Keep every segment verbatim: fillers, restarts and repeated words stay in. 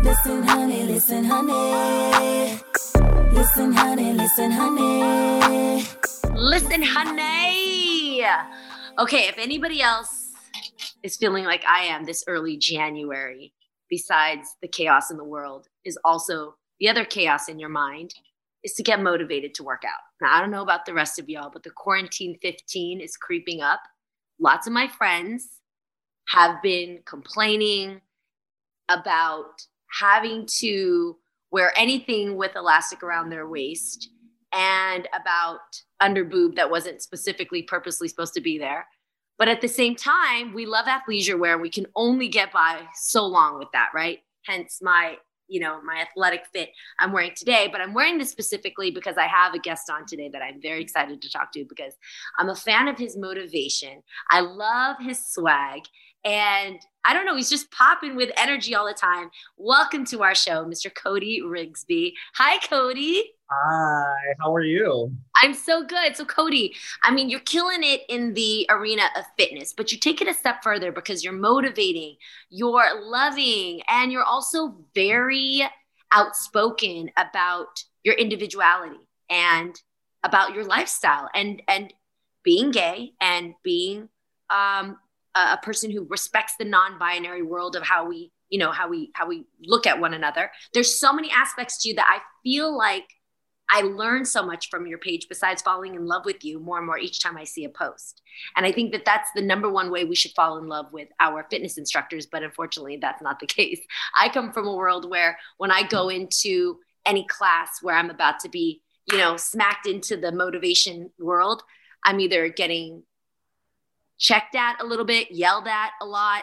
Listen, honey, listen, honey. Listen, honey, listen, honey. Listen, honey. Okay, if anybody else is feeling like I am this early January, besides the chaos in the world, is also the other chaos in your mind, is to get motivated to work out. Now, I don't know about the rest of y'all, but the quarantine fifteen is creeping up. Lots of my friends have been complaining about having to wear anything with elastic around their waist and about underboob that wasn't specifically purposely supposed to be there. But at the same time, we love athleisure wear. We can only get by so long with that, right? Hence my, you know, my athletic fit I'm wearing today. But I'm wearing this specifically because I have a guest on today that I'm very excited to talk to because I'm a fan of his motivation. I love his swag. And I don't know, he's just popping with energy all the time. Welcome to our show, Mister Cody Rigsby. Hi, Cody. Hi, how are you? I'm so good. So Cody, I mean, you're killing it in the arena of fitness, but you take it a step further because you're motivating, you're loving, and you're also very outspoken about your individuality and about your lifestyle and, and being gay and being, um, a person who respects the non-binary world of how we, you know, how we, how we look at one another. There's so many aspects to you that I feel like I learn so much from your page besides falling in love with you more and more each time I see a post. And I think that that's the number one way we should fall in love with our fitness instructors. But unfortunately, that's not the case. I come from a world where when I go into any class where I'm about to be, you know, smacked into the motivation world, I'm either getting checked at a little bit, yelled at a lot,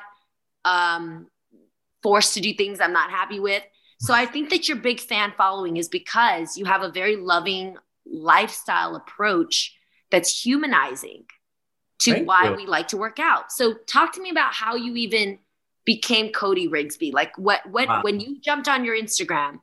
um, forced to do things I'm not happy with. So I think that your big fan following is because you have a very loving lifestyle approach that's humanizing to Thank why you. we like to work out. So talk to me about how you even became Cody Rigsby. Like what, what, Wow. when you jumped on your Instagram,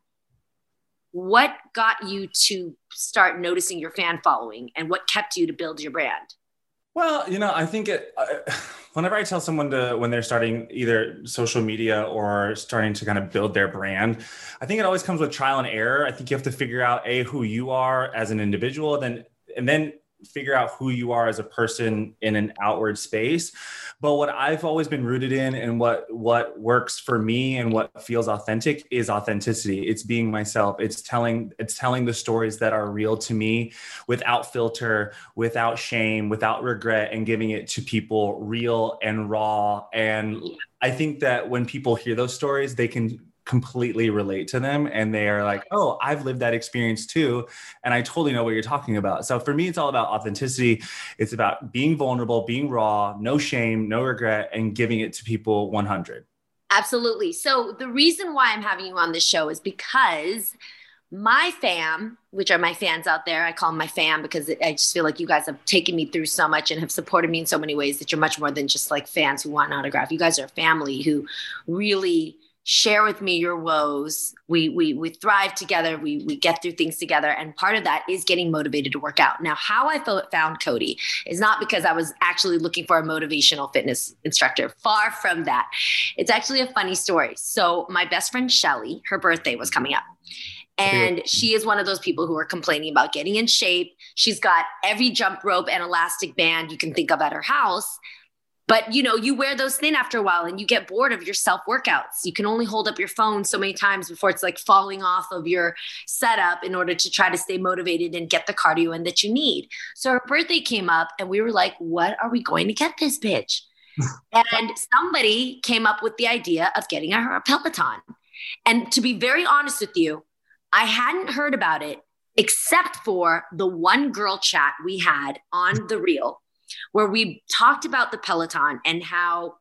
what got you to start noticing your fan following and what kept you to build your brand? Well, you know, I think it, uh, whenever I tell someone to, when they're starting either social media or starting to kind of build their brand, I think it always comes with trial and error. I think you have to figure out a, who you are as an individual, then, and then figure out who you are as a person in an outward space. But what I've always been rooted in and what, what works for me and what feels authentic is authenticity. It's being myself. It's telling, it's telling the stories that are real to me without filter, without shame, without regret, and giving it to people real and raw. And I think that when people hear those stories, they can completely relate to them and they are like, oh, I've lived that experience too. And I totally know what you're talking about. So for me, it's all about authenticity. It's about being vulnerable, being raw, no shame, no regret, and giving it to people one hundred. Absolutely. So the reason why I'm having you on this show is because my fam, which are my fans out there, I call them my fam because I just feel like you guys have taken me through so much and have supported me in so many ways that you're much more than just like fans who want an autograph. You guys are a family who really share with me your woes. We we we thrive together. We we get through things together. And part of that is getting motivated to work out. Now, how I found Cody is not because I was actually looking for a motivational fitness instructor. Far from that. It's actually a funny story. So my best friend, Shelly, her birthday was coming up. And she is one of those people who are complaining about getting in shape. She's got every jump rope and elastic band you can think of at her house. But, you know, you wear those thin after a while and you get bored of your self workouts. You can only hold up your phone so many times before it's like falling off of your setup in order to try to stay motivated and get the cardio in that you need. So her birthday came up and we were like, what are we going to get this bitch? And somebody came up with the idea of getting her a Peloton. And to be very honest with you, I hadn't heard about it except for the one girl chat we had on the reel, where we talked about the Peloton and how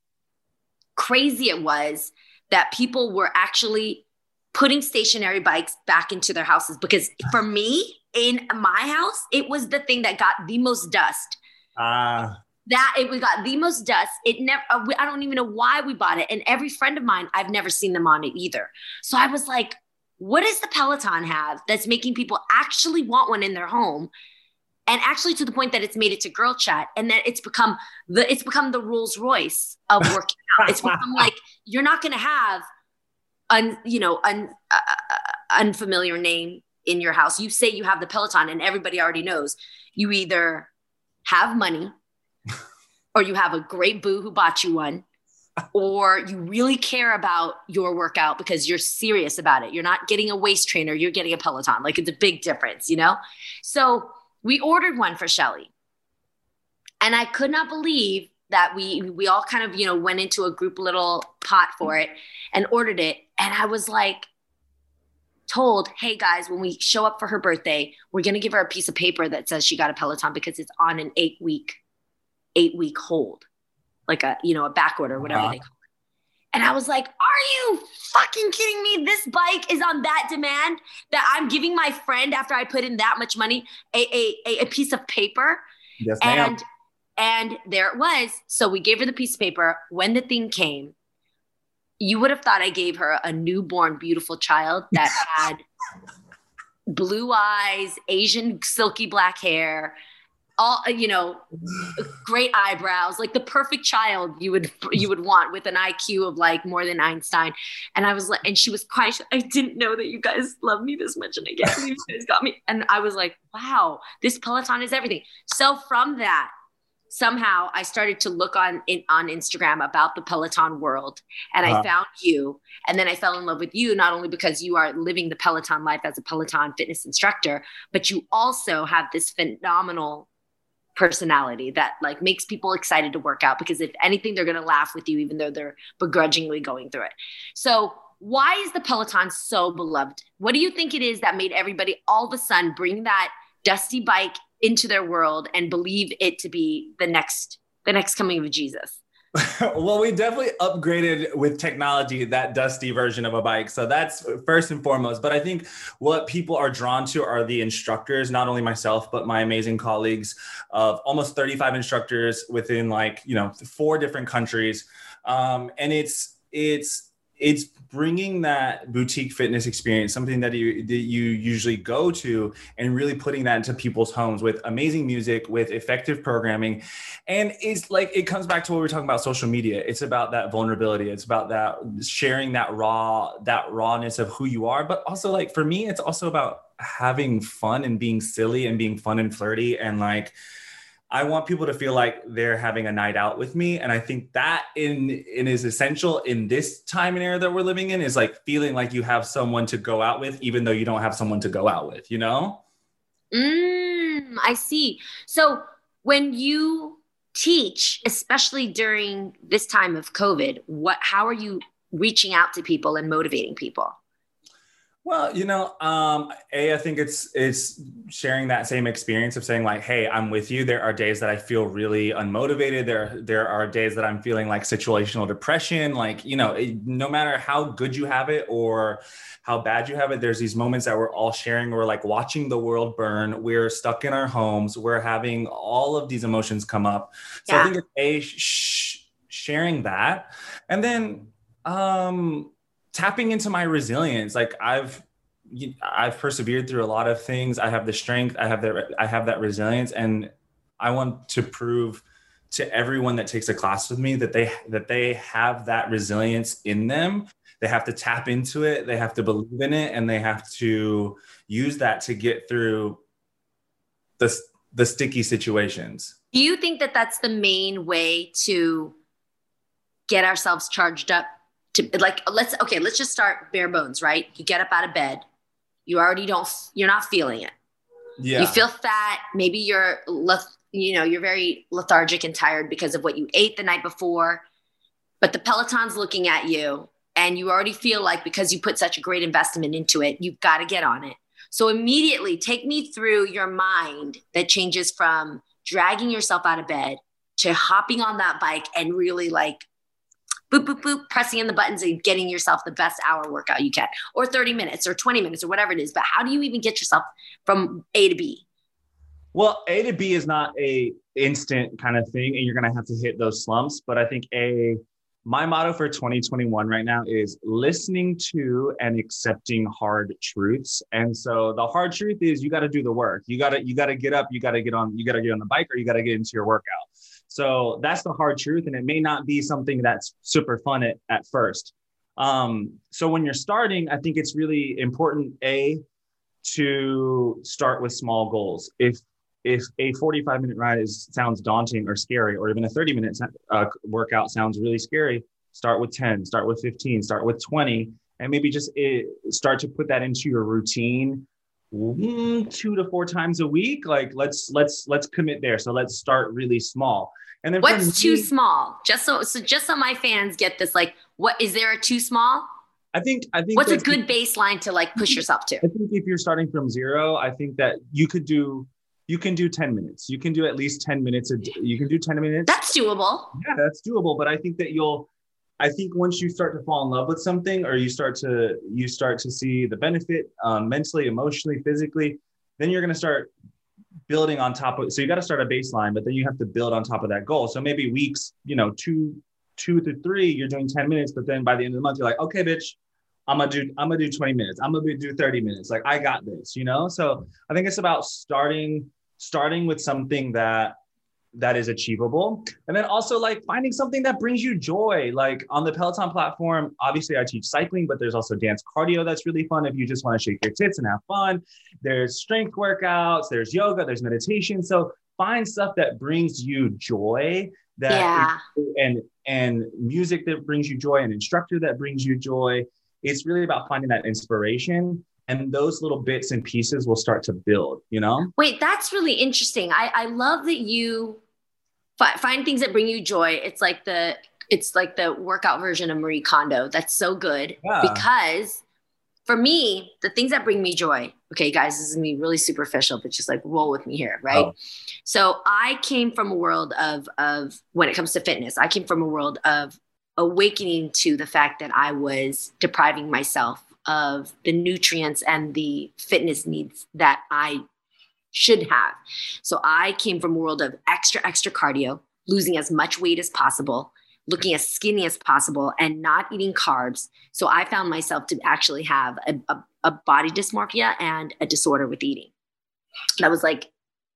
crazy it was that people were actually putting stationary bikes back into their houses. Because for me, in my house, it was the thing that got the most dust. Ah. Uh. That it we got the most dust. It never. I don't even know why we bought it. And every friend of mine, I've never seen them on it either. So I was like, what does the Peloton have that's making people actually want one in their home? And actually to the point that it's made it to girl chat and that it's become the, it's become the Rolls Royce of working out. It's become like, you're not going to have un, you know, un, uh, unfamiliar name in your house. You say you have the Peloton and everybody already knows. You either have money or you have a great boo who bought you one, or you really care about your workout because you're serious about it. You're not getting a waist trainer, you're getting a Peloton. Like, it's a big difference, you know? So we ordered one for Shelly. And I could not believe that we we all kind of, you know, went into a group little pot for it and ordered it. And I was like, told, hey guys, when we show up for her birthday, we're going to give her a piece of paper that says she got a Peloton because it's on an eight week, eight week hold, like a, you know, a back order, whatever uh-huh. they call it. And I was like, are you fucking kidding me? This bike is on that demand that I'm giving my friend after I put in that much money, a, a, a piece of paper. Yes, ma'am. And, and there it was. So we gave her the piece of paper. When the thing came, you would have thought I gave her a newborn, beautiful child that had blue eyes, Asian silky black hair, all, you know, great eyebrows, like the perfect child you would, you would want with an I Q of like more than Einstein. And I was like, and she was crying. I didn't know that you guys love me this much. And I can't believe you guys got me. And I was like, wow, this Peloton is everything. So from that, somehow I started to look on in, on Instagram about the Peloton world, and uh-huh. I found you. And then I fell in love with you, not only because you are living the Peloton life as a Peloton fitness instructor, but you also have this phenomenal personality that like makes people excited to work out, because if anything, they're going to laugh with you, even though they're begrudgingly going through it. So why is the Peloton so beloved? What do you think it is that made everybody all of a sudden bring that dusty bike into their world and believe it to be the next, the next coming of Jesus? Well, we definitely upgraded with technology, that dusty version of a bike. So that's first and foremost. But I think what people are drawn to are the instructors, not only myself, but my amazing colleagues of almost thirty-five instructors within like, you know, four different countries. Um, and it's, it's, it's bringing that boutique fitness experience, something that you that you usually go to, and really putting that into people's homes with amazing music, with effective programming. And it's like, it comes back to what we were talking about, social media. It's about that vulnerability. It's about that sharing that raw, that rawness of who you are. But also, like, for me, it's also about having fun and being silly and being fun and flirty. And like, I want people to feel like they're having a night out with me. And I think that in, in is essential in this time and era that we're living in, is like feeling like you have someone to go out with, even though you don't have someone to go out with, you know? Mm, I see. So when you teach, especially during this time of COVID, what, how are you reaching out to people and motivating people? Well, you know, um, A, I think it's it's sharing that same experience of saying like, hey, I'm with you. There are days that I feel really unmotivated. There, there are days that I'm feeling like situational depression. Like, you know, it, no matter how good you have it or how bad you have it, there's these moments that we're all sharing. We're like watching the world burn. We're stuck in our homes. We're having all of these emotions come up. So yeah. I think it's A, sh- sharing that. And then, um, tapping into my resilience. Like I've, I've persevered through a lot of things. I have the strength, I have that, I have that resilience. And I want to prove to everyone that takes a class with me that they, that they have that resilience in them. They have to tap into it. They have to believe in it. And they have to use that to get through the, the sticky situations. Do you think that that's the main way to get ourselves charged up? To, like, let's, okay, let's just start bare bones, right? You get up out of bed. You already don't, you're not feeling it. Yeah. You feel fat. Maybe you're, you know, you're very lethargic and tired because of what you ate the night before, but the Peloton's looking at you and you already feel like, because you put such a great investment into it, you've got to get on it. So immediately take me through your mind that changes from dragging yourself out of bed to hopping on that bike and really like, boop, boop, boop, pressing in the buttons and getting yourself the best hour workout you can, or thirty minutes or twenty minutes or whatever it is. But how do you even get yourself from A to B? Well, A to B is not a instant kind of thing, and you're going to have to hit those slumps. But I think a, my motto for twenty twenty-one right now is listening to and accepting hard truths. And so the hard truth is you got to do the work. You got to, you got to get up, you got to get on, you got to get on the bike, or you got to get into your workout. So that's the hard truth. And it may not be something that's super fun at, at first. Um, so when you're starting, I think it's really important, A, to start with small goals. If if a forty-five minute ride is sounds daunting or scary, or even a thirty minute uh, workout sounds really scary, start with ten, start with fifteen, start with twenty, and maybe just it, start to put that into your routine mm, two to four times a week. Like let's let's let's commit there. So let's start really small. And then what's too me, small? Just so so just so my fans get this, like, what is there a too small? I think I think what's a good baseline to like push yourself to? I think if you're starting from zero, I think that you could do you can do ten minutes. You can do at least ten minutes a day. You can do ten minutes. That's doable. Yeah, that's doable. But I think that you'll I think once you start to fall in love with something, or you start to you start to see the benefit um, mentally, emotionally, physically, then you're going to start building on top of. So you got to start a baseline, but then you have to build on top of that goal. So maybe weeks, you know, two, two to three, you're doing ten minutes, but then by the end of the month, you're like, okay, bitch, I'm gonna do I'm gonna do twenty minutes. I'm gonna do thirty minutes. Like I got this, you know. So I think it's about starting starting with something that that is achievable. And then also like finding something that brings you joy. Like on the Peloton platform, obviously I teach cycling, but there's also dance cardio that's really fun if you just want to shake your tits and have fun. There's strength workouts, there's yoga, there's meditation. So find stuff that brings you joy, that yeah. is, and and music that brings you joy, an instructor that brings you joy. It's really about finding that inspiration. And those little bits and pieces will start to build, you know? Wait, that's really interesting. I, I love that you fi- find things that bring you joy. It's like the it's like the workout version of Marie Kondo. That's so good. Yeah. Because for me, the things that bring me joy, okay, guys, this is me really superficial, but just like roll with me here, right? Oh. So I came from a world of, of when it comes to fitness, I came from a world of awakening to the fact that I was depriving myself of the nutrients and the fitness needs that I should have. So I came from a world of extra, extra cardio, losing as much weight as possible, looking as skinny as possible, and not eating carbs. So I found myself to actually have a, a, a body dysmorphia and a disorder with eating. That was like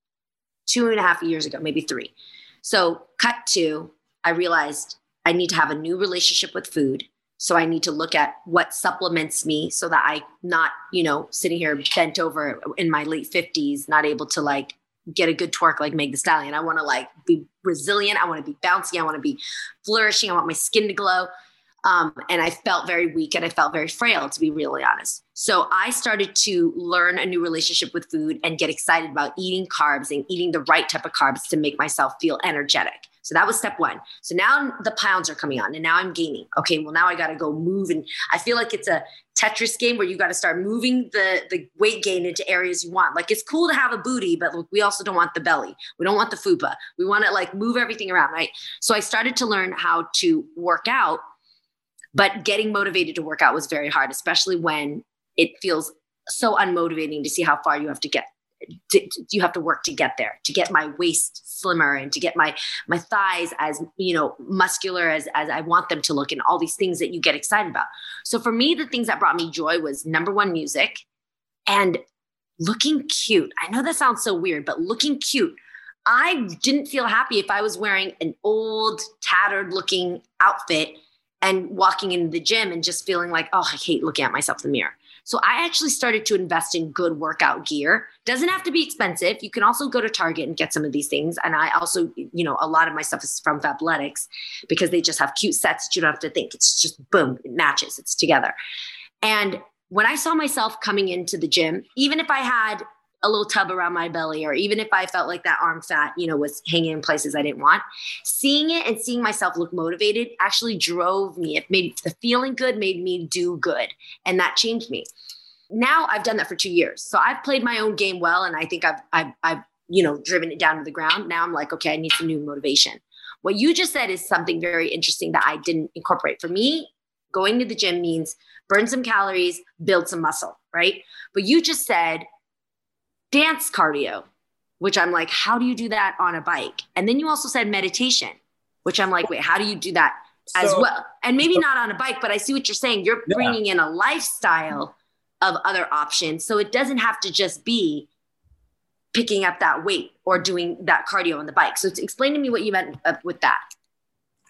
two and a half years ago, maybe three. So cut to, I realized I need to have a new relationship with food. So I need to look at what supplements me so that I'm not, you know, sitting here bent over in my late fifties, not able to like get a good twerk like Meg Thee Stallion. I want to like be resilient. I want to be bouncy. I want to be flourishing. I want my skin to glow. Um, and I felt very weak and I felt very frail, to be really honest. So I started to learn a new relationship with food and get excited about eating carbs and eating the right type of carbs to make myself feel energetic. So that was step one. So now the pounds are coming on and now I'm gaining. Okay, well now I got to go move. And I feel like it's a Tetris game where you got to start moving the, the weight gain into areas you want. Like it's cool to have a booty, but look, we also don't want the belly. We don't want the fupa. We want to like move everything around, right? So I started to learn how to work out, but getting motivated to work out was very hard, especially when it feels so unmotivating to see how far you have to get. To, to, you have to work to get there, to get my waist slimmer and to get my my thighs as, you know, muscular as as I want them to look, and all these things that you get excited about. So for me, the things that brought me joy was number one, music and looking cute. I know that sounds so weird, but looking cute. I didn't feel happy if I was wearing an old, tattered looking outfit and walking into the gym and just feeling like, oh, I hate looking at myself in the mirror. So I actually started to invest in good workout gear. Doesn't have to be expensive. You can also go to Target and get some of these things. And I also, you know, a lot of my stuff is from Fabletics because they just have cute sets that you don't have to think. It's just boom, it matches, it's together. And when I saw myself coming into the gym, even if I had a little tub around my belly, or even if I felt like that arm fat, you know, was hanging in places I didn't want, seeing it and seeing myself look motivated actually drove me. It made the feeling good, made me do good. And that changed me. Now I've done that for two years. So I've played my own game well. And I think I've, I've, I've, you know, driven it down to the ground. Now I'm like, okay, I need some new motivation. What you just said is something very interesting that I didn't incorporate. For me, going to the gym means burn some calories, build some muscle, right? But you just said, dance cardio, which I'm like, how do you do that on a bike? And then you also said meditation, which I'm like, wait, how do you do that as so, well? And maybe so, not on a bike, but I see what you're saying. You're yeah. bringing in a lifestyle of other options. So it doesn't have to just be picking up that weight or doing that cardio on the bike. So explain to me what you meant with that.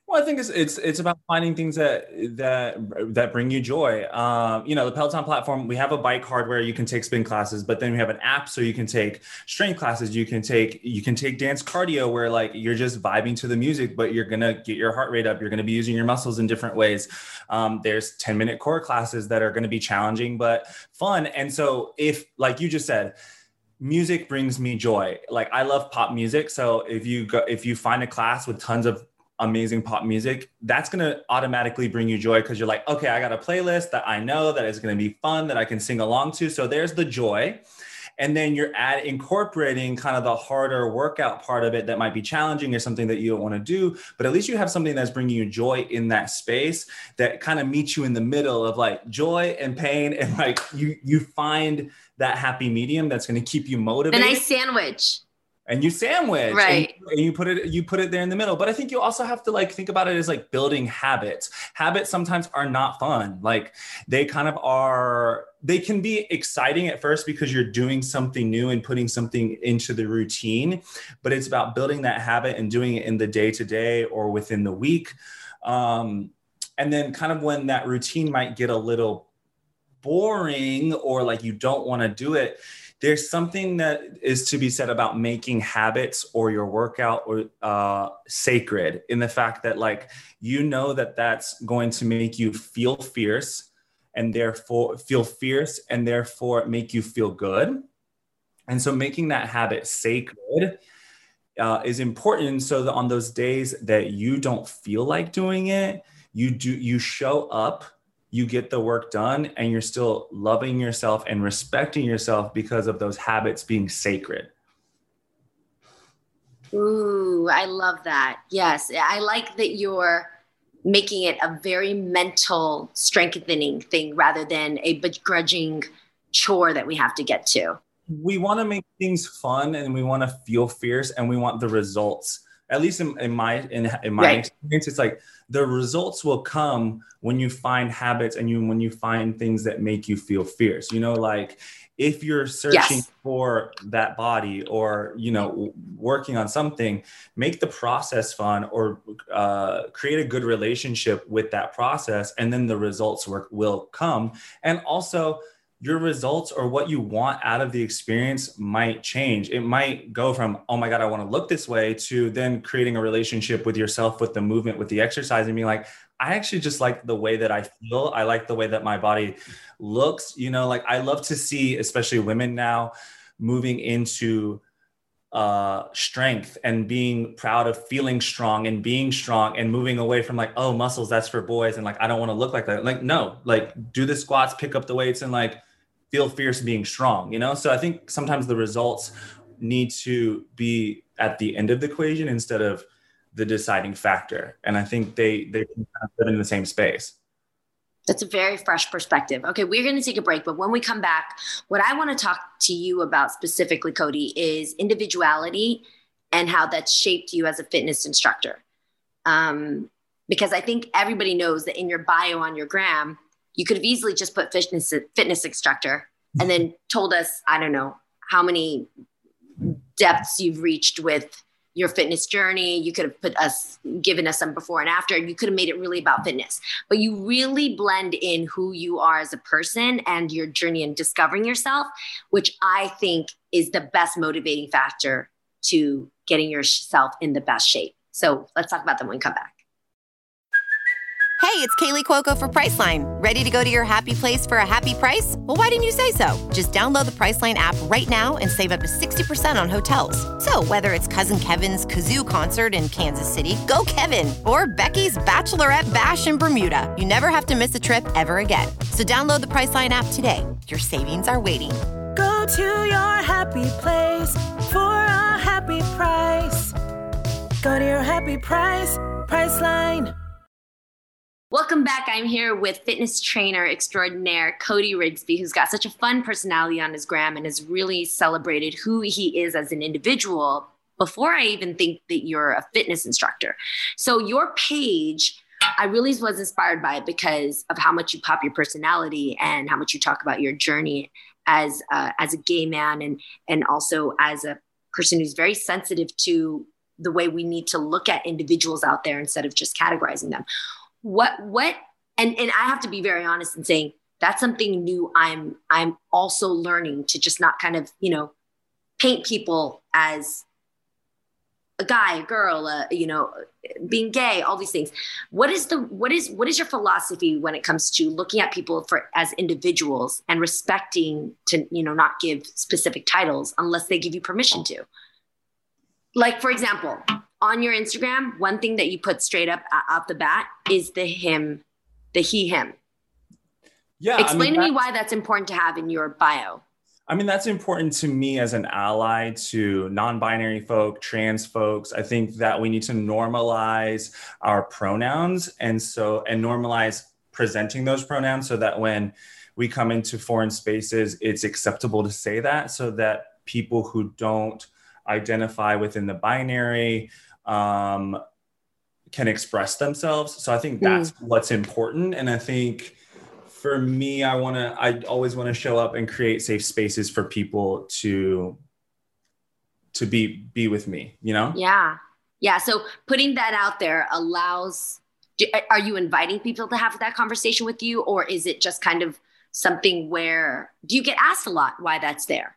Well, I think it's it's it's about finding things that that that bring you joy. Um, you know, the Peloton platform, we have a bike hardware you can take spin classes, but then we have an app so you can take strength classes. You can take you can take dance cardio where like you're just vibing to the music, but you're gonna get your heart rate up. You're gonna be using your muscles in different ways. Um, there's ten minute core classes that are gonna be challenging but fun. And so if, like you just said, music brings me joy. Like I love pop music, so if you go if you find a class with tons of amazing pop music, that's going to automatically bring you joy because you're like, okay, I got a playlist that I know that is going to be fun that I can sing along to. So there's the joy. And then you're at incorporating kind of the harder workout part of it that might be challenging or something that you don't want to do, but at least you have something that's bringing you joy in that space that kind of meets you in the middle of like joy and pain. And like you, you find that happy medium that's going to keep you motivated. A nice sandwich. And you sandwich, right? And, and you put it, you put it there in the middle. But I think you also have to like think about it as like building habits. Habits sometimes are not fun. Like they kind of are. They can be exciting at first because you're doing something new and putting something into the routine. But it's about building that habit and doing it in the day to day or within the week. Um, and then kind of when that routine might get a little boring or like you don't want to do it, there's something that is to be said about making habits or your workout or uh, sacred in the fact that like, you know, that that's going to make you feel fierce and therefore feel fierce and therefore make you feel good. And so making that habit sacred uh, is important so that on those days that you don't feel like doing it, you do, you show up, you get the work done, and you're still loving yourself and respecting yourself because of those habits being sacred. Ooh, I love that. Yes. I like that you're making it a very mental strengthening thing rather than a begrudging chore that we have to get to. We want to make things fun and we want to feel fierce and we want the results. At least in, in my in, in my right. experience, it's like the results will come when you find habits and you when you find things that make you feel fierce. You know, like if you're searching yes. for that body or, you know, working on something, make the process fun or uh, create a good relationship with that process. And then the results work will come. And also, your results or what you want out of the experience might change. It might go from, oh my God, I want to look this way, to then creating a relationship with yourself, with the movement, with the exercise, and being like, I actually just like the way that I feel. I like the way that my body looks. You know, like I love to see, especially women now, moving into uh, strength and being proud of feeling strong and being strong and moving away from like, oh, muscles, that's for boys. And like, I don't want to look like that. Like, no, like do the squats, pick up the weights, and like, feel fierce being strong, you know? So I think sometimes the results need to be at the end of the equation instead of the deciding factor. And I think they, they can kind of live in the same space. That's a very fresh perspective. Okay, we're going to take a break, but when we come back, what I want to talk to you about specifically, Cody, is individuality and how that's shaped you as a fitness instructor. Um, because I think everybody knows that in your bio on your gram, you could have easily just put fitness fitness instructor and then told us, I don't know, how many depths you've reached with your fitness journey. You could have put us, given us some before and after, and you could have made it really about fitness. But you really blend in who you are as a person and your journey in discovering yourself, which I think is the best motivating factor to getting yourself in the best shape. So let's talk about them when we come back. Hey, it's Kaylee Cuoco for Priceline. Ready to go to your happy place for a happy price? Well, why didn't you say so? Just download the Priceline app right now and save up to sixty percent on hotels. So whether it's Cousin Kevin's Kazoo Concert in Kansas City, go Kevin, or Becky's Bachelorette Bash in Bermuda, you never have to miss a trip ever again. So download the Priceline app today. Your savings are waiting. Go to your happy place for a happy price. Go to your happy price, Priceline. Welcome back. I'm here with fitness trainer extraordinaire Cody Rigsby, who's got such a fun personality on his gram and has really celebrated who he is as an individual before I even think that you're a fitness instructor. So your page, I really was inspired by it because of how much you pop your personality and how much you talk about your journey as uh, as a gay man and and also as a person who's very sensitive to the way we need to look at individuals out there instead of just categorizing them. What, what, and, and I have to be very honest in saying that's something new. I'm, I'm also learning to just not kind of, you know, paint people as a guy, a girl, uh, you know, being gay, all these things. What is the, what is, what is your philosophy when it comes to looking at people for as individuals and respecting to, you know, not give specific titles unless they give you permission to? Like, for example, on your Instagram, one thing that you put straight up off the bat is the him, the he, him. Yeah. Explain I mean, to me why that's important to have in your bio. I mean, that's important to me as an ally to non-binary folk, trans folks. I think that we need to normalize our pronouns and so and normalize presenting those pronouns so that when we come into foreign spaces, it's acceptable to say that so that people who don't identify within the binary um, can express themselves. So I think that's mm. what's important. And I think for me, I want to, I always want to show up and create safe spaces for people to, to be, be with me, you know? Yeah. Yeah. So putting that out there allows, are you inviting people to have that conversation with you? Or is it just kind of something where, do you get asked a lot why that's there?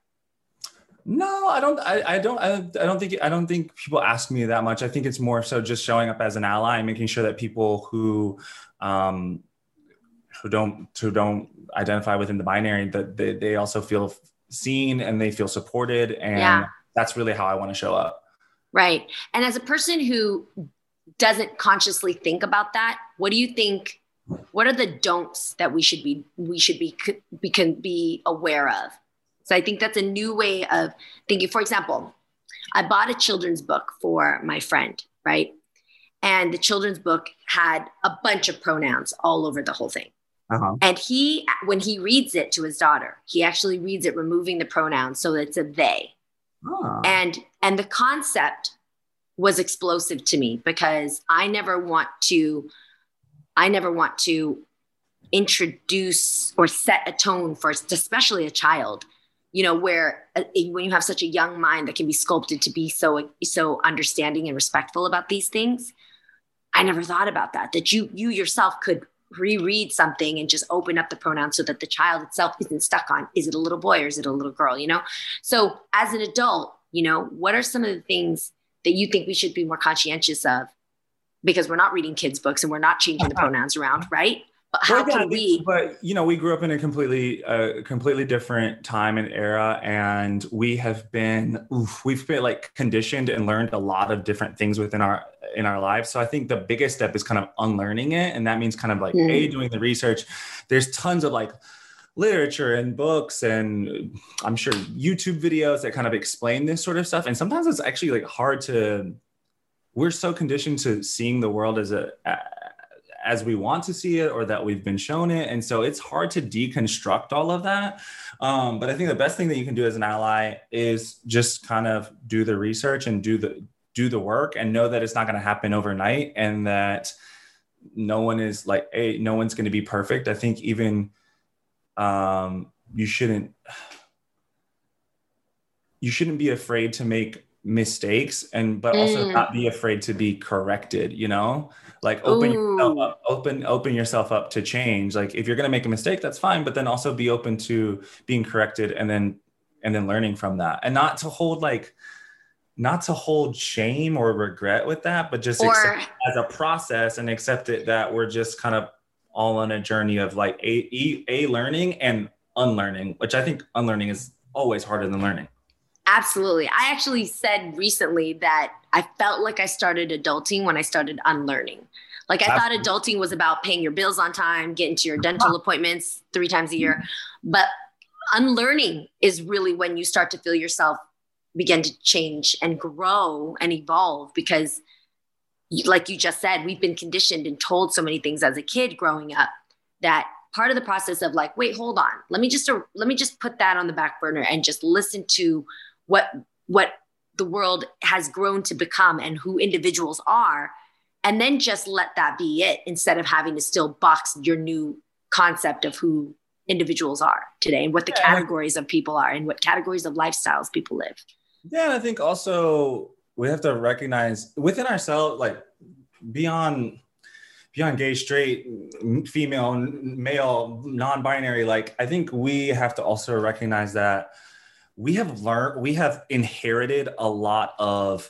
No, I don't, I, I don't, I, I don't think, I don't think people ask me that much. I think it's more so just showing up as an ally and making sure that people who, um, who don't who don't identify within the binary, that they, they also feel seen and they feel supported. And yeah. that's really how I want to show up. Right. And as a person who doesn't consciously think about that, what do you think, what are the don'ts that we should be, we should be, we can be aware of? So I think that's a new way of thinking. For example, I bought a children's book for my friend, right? And the children's book had a bunch of pronouns all over the whole thing. Uh-huh. And he, when he reads it to his daughter, he actually reads it removing the pronouns so that it's a they. Oh. And and the concept was explosive to me because I never want to, I never want to introduce or set a tone for, especially a child, you know, where uh, when you have such a young mind that can be sculpted to be so so understanding and respectful about these things. I never thought about that, that you you yourself could reread something and just open up the pronouns so that the child itself isn't stuck on, is it a little boy or is it a little girl, you know? So as an adult, you know, what are some of the things that you think we should be more conscientious of? Because we're not reading kids' books and we're not changing the pronouns around, right? But how well, yeah, can we? But, you know, we grew up in a completely, uh, completely different time and era. And we have been, oof, we've been like conditioned and learned a lot of different things within our, in our lives. So I think the biggest step is kind of unlearning it. And that means kind of like, mm. A, doing the research. There's tons of like literature and books and I'm sure YouTube videos that kind of explain this sort of stuff. And sometimes it's actually like hard to, we're so conditioned to seeing the world as a, as we want to see it or that we've been shown it. And so it's hard to deconstruct all of that. Um, but I think the best thing that you can do as an ally is just kind of do the research and do the, do the work and know that it's not going to happen overnight and that no one is like, hey, no one's going to be perfect. I think even um, you shouldn't, you shouldn't be afraid to make mistakes and, but also mm. not be afraid to be corrected, you know, like open Ooh. yourself up, open, open yourself up to change. Like if you're going to make a mistake, that's fine, but then also be open to being corrected and then, and then learning from that and not to hold like, not to hold shame or regret with that, but just or, accept it as a process and accept it that we're just kind of all on a journey of like a, a, a learning and unlearning, which I think unlearning is always harder than learning. Absolutely. I actually said recently that I felt like I started adulting when I started unlearning. Like I Absolutely. thought adulting was about paying your bills on time, getting to your dental appointments three times a year. But unlearning is really when you start to feel yourself begin to change and grow and evolve because like you just said, we've been conditioned and told so many things as a kid growing up that part of the process of like, wait, hold on, let me just, uh, let me just put that on the back burner and just listen to what, what the world has grown to become and who individuals are. And then just let that be it instead of having to still box your new concept of who individuals are today and what the yeah. categories of people are and what categories of lifestyles people live. Yeah, and I think also we have to recognize within ourselves, like beyond, beyond gay, straight, female, male, non-binary, like I think we have to also recognize that we have learned, we have inherited a lot of,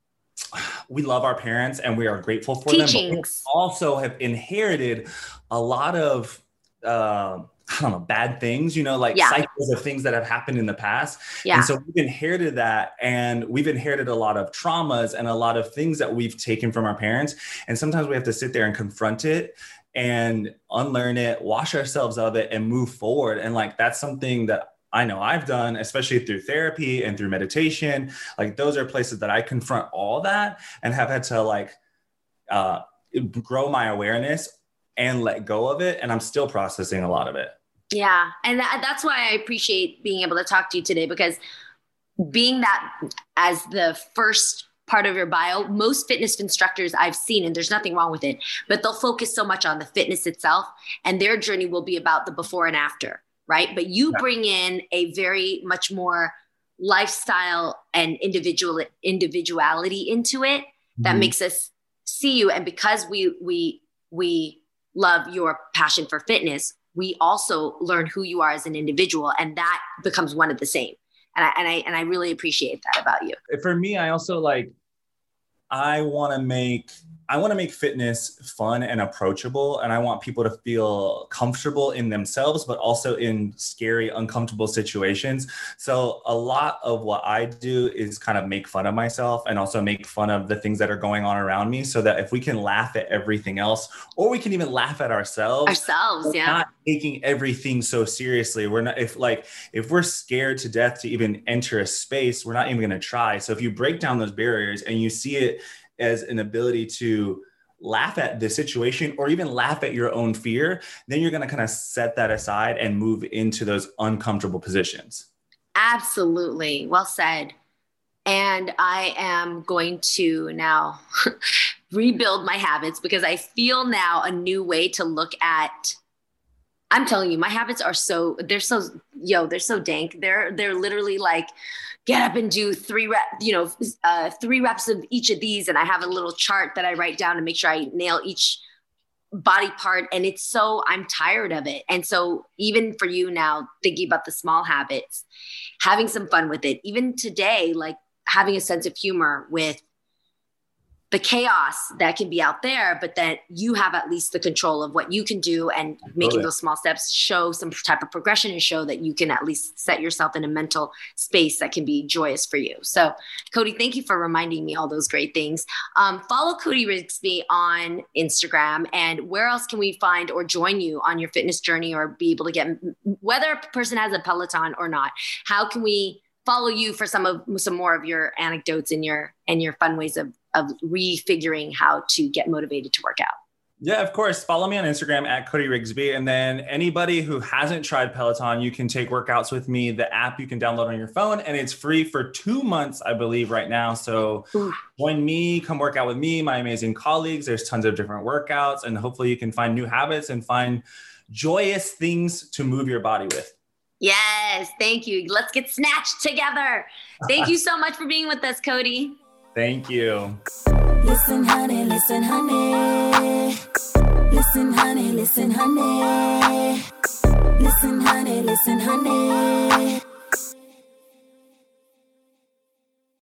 we love our parents and we are grateful for Teachings. them. But we also have inherited a lot of, uh, I don't know, bad things, you know, like yeah. cycles of things that have happened in the past. Yeah. And so we've inherited that, and we've inherited a lot of traumas and a lot of things that we've taken from our parents. And sometimes we have to sit there and confront it and unlearn it, wash ourselves of it, and move forward. And like, that's something that I know I've done, especially through therapy and through meditation. Like those are places that I confront all that and have had to like uh, grow my awareness and let go of it. And I'm still processing a lot of it. Yeah. And that, that's why I appreciate being able to talk to you today, because being that as the first part of your bio, most fitness instructors I've seen, and there's nothing wrong with it, but they'll focus so much on the fitness itself, and their journey will be about the before and after. Right. But you yeah. bring in a very much more lifestyle and individual individuality into it that mm-hmm. makes us see you. And because we, we, we love your passion for fitness, we also learn who you are as an individual, and that becomes one of the same. And I, and I, and I really appreciate that about you. For me, I also like, I want to make, I want to make fitness fun and approachable. And I want people to feel comfortable in themselves, but also in scary, uncomfortable situations. So a lot of what I do is kind of make fun of myself and also make fun of the things that are going on around me, so that if we can laugh at everything else, or we can even laugh at ourselves, ourselves, we're yeah. not taking everything so seriously. We're not, if like, if we're scared to death to even enter a space, we're not even going to try. So if you break down those barriers and you see it as an ability to laugh at the situation or even laugh at your own fear, then you're going to kind of set that aside and move into those uncomfortable positions. Absolutely. Well said. And I am going to now rebuild my habits, because I feel now a new way to look at, I'm telling you, my habits are so, they're so, yo, they're so dank. They're, they're literally like, get up and do three reps, you know, uh, three reps of each of these. And I have a little chart that I write down to make sure I nail each body part. And it's so, I'm tired of it. And so even for you now, thinking about the small habits, having some fun with it, even today, like having a sense of humor with the chaos that can be out there, but that you have at least the control of what you can do, and making those small steps show some type of progression and show that you can at least set yourself in a mental space that can be joyous for you. So Cody, thank you for reminding me all those great things. Um, follow Cody Rigsby on Instagram, and where else can we find or join you on your fitness journey, or be able to get, whether a person has a Peloton or not, how can we follow you for some of some more of your anecdotes and your and your fun ways of of refiguring how to get motivated to work out? Yeah, of course. Follow me on Instagram at Cody Rigsby. And then anybody who hasn't tried Peloton, you can take workouts with me. The app you can download on your phone, and it's free for two months, I believe, right now. So Ooh. Join me, come work out with me, my amazing colleagues. There's tons of different workouts, and hopefully you can find new habits and find joyous things to move your body with. Yes, thank you. Let's get snatched together. Thank you so much for being with us, Cody. Thank you. Listen, honey, listen, honey. Listen, honey, listen, honey. Listen, honey, listen, honey.